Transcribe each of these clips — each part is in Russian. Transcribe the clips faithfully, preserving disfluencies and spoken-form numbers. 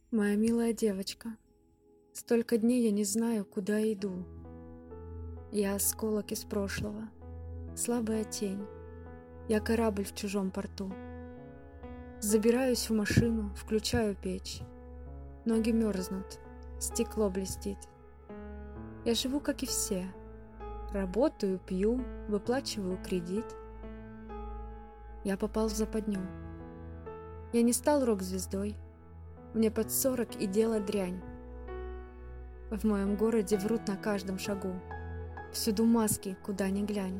Моя милая девочка, столько дней я не знаю, куда иду. Я осколок из прошлого, слабая тень. Я корабль в чужом порту. Забираюсь в машину, включаю печь. Ноги мерзнут, стекло блестит. Я живу, как и все. Работаю, пью, выплачиваю кредит. Я попал в западню. Я не стал рок-звездой. Мне под сорок и дело дрянь. В моем городе врут на каждом шагу. Всюду маски, куда ни глянь.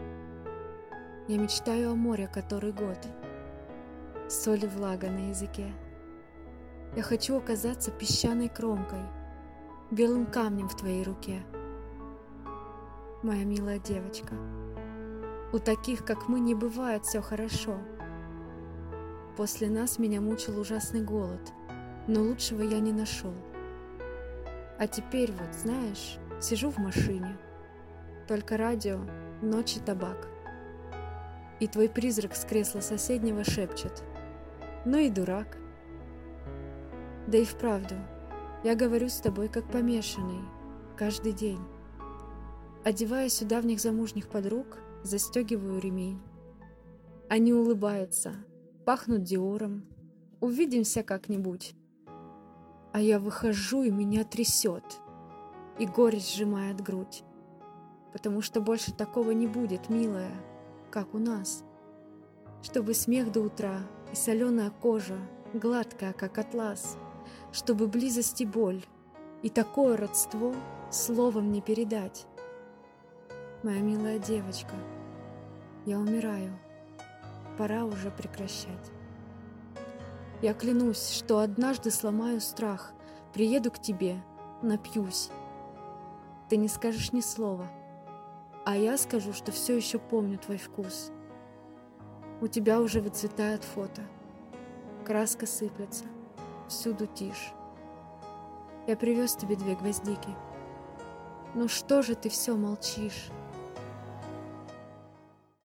Я мечтаю о море который год. Соль и влага на языке. Я хочу оказаться песчаной кромкой, белым камнем в твоей руке. Моя милая девочка, у таких, как мы, не бывает все хорошо. После нас меня мучил ужасный голод, но лучшего я не нашел. А теперь вот, знаешь, сижу в машине, только радио, ночь и табак. И твой призрак с кресла соседнего шепчет: ну и дурак. Да и вправду, я говорю с тобой как помешанный, каждый день. Одевая сюда в них замужних подруг, застегиваю ремень. Они улыбаются, пахнут диором, увидимся как-нибудь. А я выхожу, и меня трясет, и горечь сжимает грудь. Потому что больше такого не будет, милая, как у нас. Чтобы смех до утра и соленая кожа, гладкая, как атлас. Чтобы близость и боль, и такое родство словом не передать. Моя милая девочка, я умираю, пора уже прекращать. Я клянусь, что однажды сломаю страх, приеду к тебе, напьюсь. Ты не скажешь ни слова, а я скажу, что все еще помню твой вкус. У тебя уже выцветает фото, краска сыплется, всюду тишь. Я привез тебе две гвоздики. Ну что же ты все молчишь?